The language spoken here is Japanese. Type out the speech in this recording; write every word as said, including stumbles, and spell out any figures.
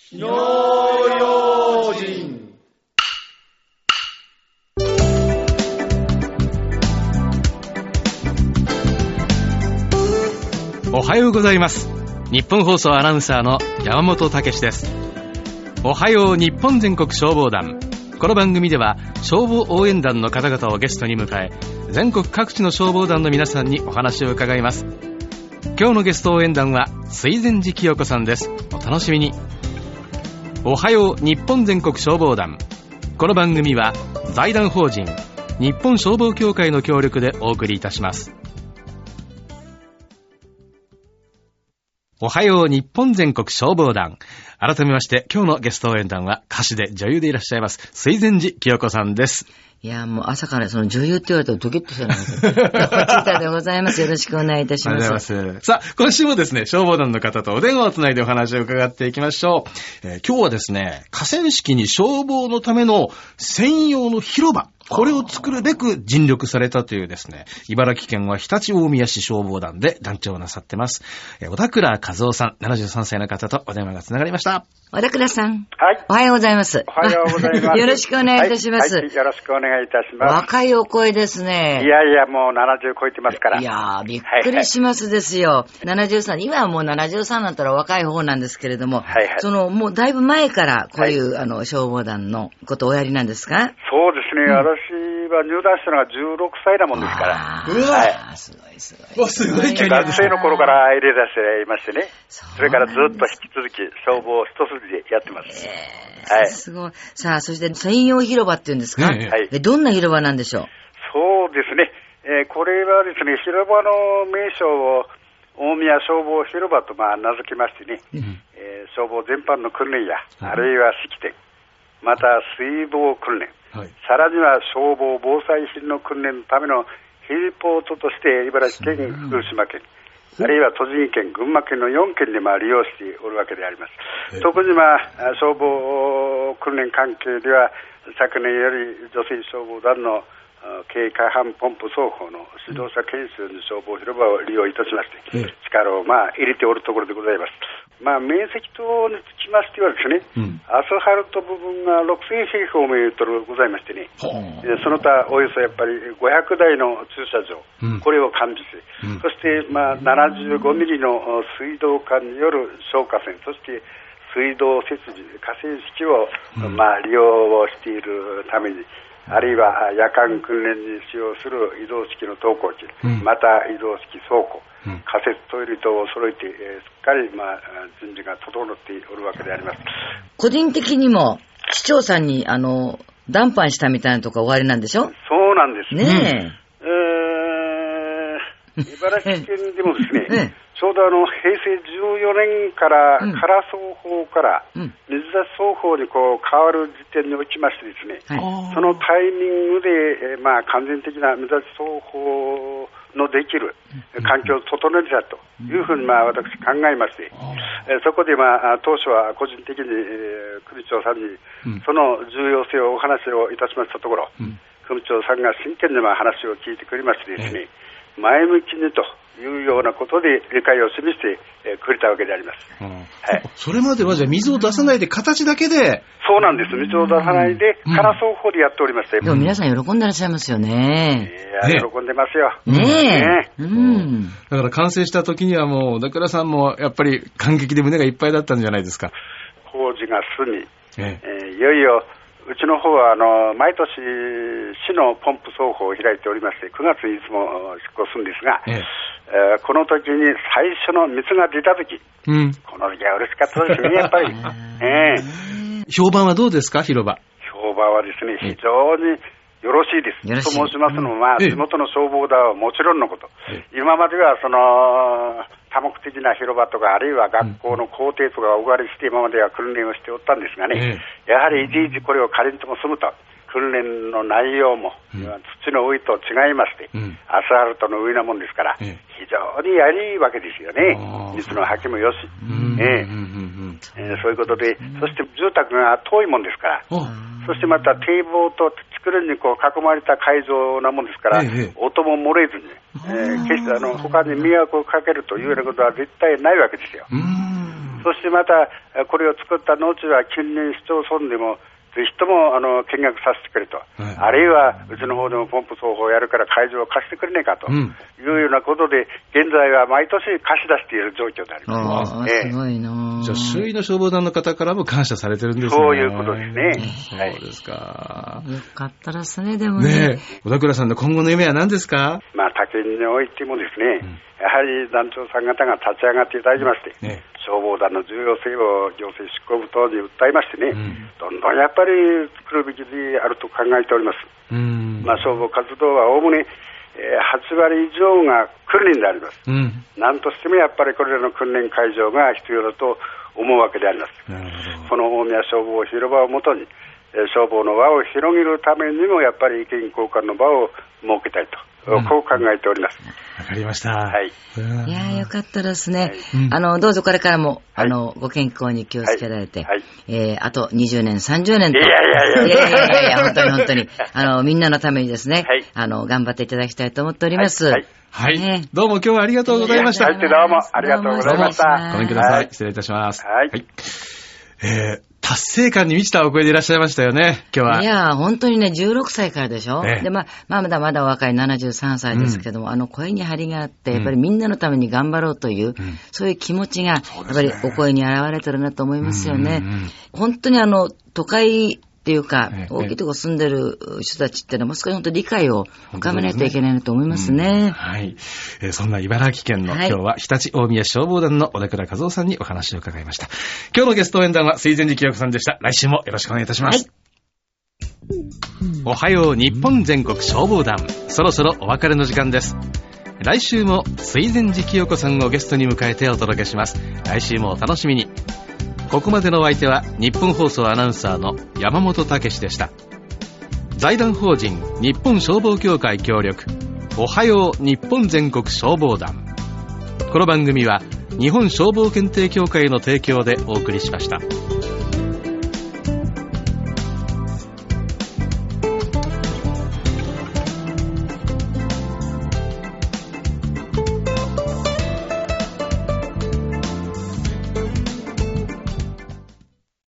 火の用心。 おはようございます。日本放送アナウンサーの山本武史です。おはよう日本全国消防団。この番組では消防応援団の方々をゲストに迎え、全国各地の消防団の皆さんにお話を伺います。今日のゲスト応援団は水前寺清子さんです。お楽しみに。おはよう日本全国消防団。この番組は財団法人日本消防協会の協力でお送りいたします。おはよう日本全国消防団。改めまして今日のゲスト応援団は歌手で女優でいらっしゃいます水前寺清子さんです。 いやもう朝からその女優って言われたらドキッとしたんですよ。横地でございます。よろしくお願いいたします。ありがとうございます。 さあ今週もですね、消防団の方とお電話をつないでお話を伺っていきましょう。えー、今日はですね、河川敷に消防のための専用の広場、これを作るべく尽力されたというですね、茨城県は常陸大宮市消防団で団長をなさってます、えー、小田倉和夫さん、ななじゅうさんさいの方とお電話がつながりました。 小田倉さん、 はい、 おはようございます。 おはようございます。 よろしくお願いいたします。 はいはい、よろしくお願いいたします。 若いお声ですね。 いやいや、もうななじゅう超えてますから。 いやー、びっくりしますですよ。はいはい、ななじゅうさん、今はもうななじゅうさんになったら若い方なんですけれども、はいはい、そのもうだいぶ前からこういう、はい、あの消防団のことをおやりなんですか？ そうですね、うん、私は入団したのがじゅうろくさいなもんですから。 うわ、はい、すごいすごい。 わ、すごいキャリアですね。 学生の頃から入れ出していましてね。それからずっと引き続き消防一筋でやってます。 えー、はい、すごい。さあ、そして専用広場っていうんですか？はい。で、どんな広場なんでしょう？ そうですね。えー、これはですね、広場の名称を大宮消防広場とまあ名付けましてね、うん、えー、消防全般の訓練や、うん、あるいは式典、また水防訓練、はい、さらには消防防災品の訓練のためのヘリポートとして茨城県、福島県、あるいは栃木県、群馬県のよん県でまあ利用しておるわけであります。特にまあ消防訓練関係では昨年より女性消防団の軽火帆ポンプ奏法の指導者研修に消防広場を利用いたしまして、うん、力をまあ入れておるところでございます。まあ、面積等につきましてはですね、うん、アスファルト部分がろくせん平方メートルございましてね、うん、その他およそやっぱりごひゃくだいの駐車場、うん、これを完備して、うん、そしてまあななじゅうごミリの水道管による消火栓、そして水道設備、河川敷を、うん、まあ利用をしているために、あるいは夜間訓練に使用する移動式の登校機、うん、また移動式倉庫、うん、仮設トイレ等を揃えて、えー、すっかり、まあ、準備が整っておるわけであります。 個人的にも市長さんにあの談判したみたいなとこ終わりなんでしょ？ そうなんですね。 えー、茨城県でもですね、ねちょうどあの平成じゅうよねんから唐双法から水出し双法にこう変わる時点におきましてですね、はい、そのタイミングで、えー、まあ完全的な水出し双法のできる環境を整えたというふうにまあ私考えまして、えー、そこでまあ当初は個人的に、えー、組長さんにその重要性をお話をいたしましたところ、うん、組長さんが真剣にまあ話を聞いてくれましてですね、前向きにというようなことで理解を示してくれたわけであります、うん、はい、 それまではじゃあ水を出さないで形だけで。 そうなんです。水を出さないで唐双法でやっておりまして、うん、 でも皆さん喜んでらっしゃいますよね。 いや、喜んでますよねえ、ね、うん、 だから完成した時にはもう小田倉さんもやっぱり感激で胸がいっぱいだったんじゃないですか？ 工事が済み、えええー、いよいようちの方はあの毎年市のポンプ奏法を開いておりまして、くがつにいつも出港するんですが、えええー、この時に最初の水が出た時、うん、この時は嬉しかったですね、やっぱり、えー、評判はどうですか？広場評判はですね、非常によろしいです。と申しますのも、まあ、地元の消防団はもちろんのこと、今まではその多目的な広場とか、あるいは学校の校庭とかをお借りして今までは訓練をしておったんですがね、やはりいちいちこれを借りんとも済むと、訓練の内容も、うん、土の上と違いまして、うん、アスファルトの上なもんですから、非常にやりいいわけですよね。水の吐きもよし、えー、そういうことで、そして住宅が遠いもんですから、そしてまた堤防と作るにこう囲まれた会場なもんですから、ええ、音も漏れずに、えー、決してあの他に迷惑をかけるというようなことは絶対ないわけですよ。そそしてまたこれを作った後は近隣市町村でもぜひともあの見学させてくれと、はい、あるいはうちの方でもポンプ奏法をやるから会場を貸してくれねえかというようなことで、現在は毎年貸し出している状況であります。 ああ、すごいな。 じゃあ周囲の消防団の方からも感謝されてるんですね。 そういうことですね。 そうですか。 よかったらすね、でもね。 ねえ、小田倉さんの今後の夢は何ですか？ まあ他県においてもですね、うん、やはり団長さん方が立ち上がっていただきまして、ね、消防団の重要性を行政執行部等に訴えましてね、うん、どんどんやっぱり作るべきであると考えております。うん、まあ、消防活動はおおむねはちわり以上が訓練であります。うん、なんとしてもやっぱりこれらの訓練会場が必要だと思うわけであります。この大宮消防広場をもとに消防の輪を広げるためにもやっぱり意見交換の場を設けたいと、うん、こう考えております。 わかりました。 はい。いや、よかったですね。はい、あの、どうぞこれからも、はい、あの、ご健康に気をつけられて、はい、えー、あとにじゅうねん、さんじゅうねんと。 いやいやいやいやいやいやいや、本当に本当に、あの、みんなのためにですね、はい、あの、頑張っていただきたいと思っております。はい。 はい。ね、どうも今日はありがとうございました。 はい、どうもありがとうございました。 ごめんください。はい、失礼いたします。はい。はい、えー達成感に満ちたお声でいらっしゃいましたよね、今日は。 いや、本当にね、じゅうろくさいからでしょ、ね、で、まあ、まあ、まだまだ若いななじゅうさんさいですけども、うん、あの声に張りがあって、やっぱりみんなのために頑張ろうという、うん、そういう気持ちが、やっぱりお声に表れてるなと思いますよね。うんうんうん、本当にあの、都会、っていうか、ええ、大きいところ住んでる人たちってのはもう少し本当に理解を深めないといけないなと思いますね。うん、 はい、えー。そんな茨城県の、はい、今日は日立大宮消防団の小田倉和夫さんにお話を伺いました。今日のゲスト応援団は水前寺清子さんでした。来週もよろしくお願いいたします。はい、おはよう日本全国消防団、そろそろお別れの時間です。来週も水前寺清子さんをゲストに迎えてお届けします。来週もお楽しみに。ここまでのお相手は日本放送アナウンサーの山本武史でした。財団法人日本消防協会協力、おはよう日本全国消防団。この番組は日本消防検定協会の提供でお送りしました。